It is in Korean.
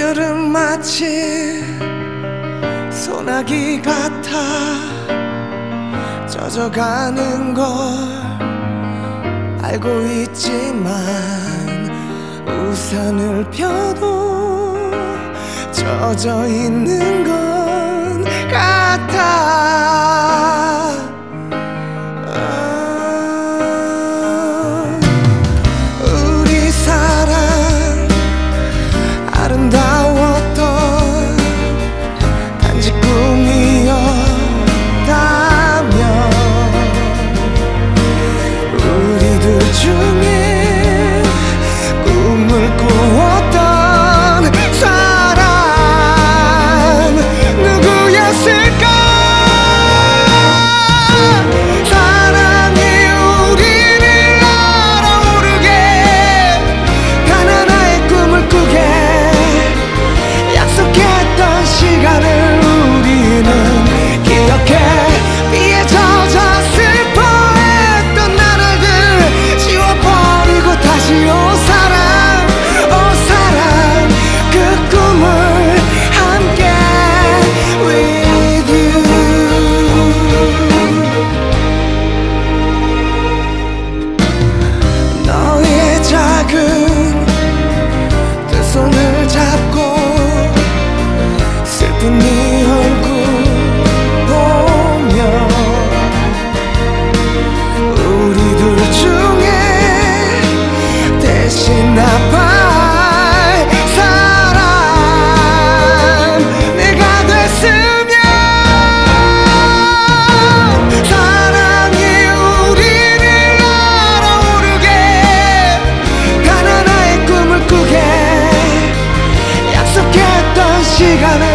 오늘은 마치 소나기 같아 젖어가는 걸 알고 있지만 우산을 펴도 젖어 있는 건 같아. 우리 사랑 아름다웠던 단지 꿈이었다면 우리들 중에 꿈을 꾸었던 사람 누구였을까? 사랑이 우리를 날아오르게 가난한 꿈을 꾸게 약속했던 시간을 우리는 기억해. 비에 젖어 슬퍼했던 나날들 지워버리고 다시 오 사랑 오 사랑 그 꿈을 함께 with you. 너의 작은 두 손을 잡고 슬픈 네 얼굴 보며 우리들 중에 대신 아파할 사람 내가 됐으면 사랑이 우리를 날아오르게 가난한 꿈을 꾸게 약속했던 시간을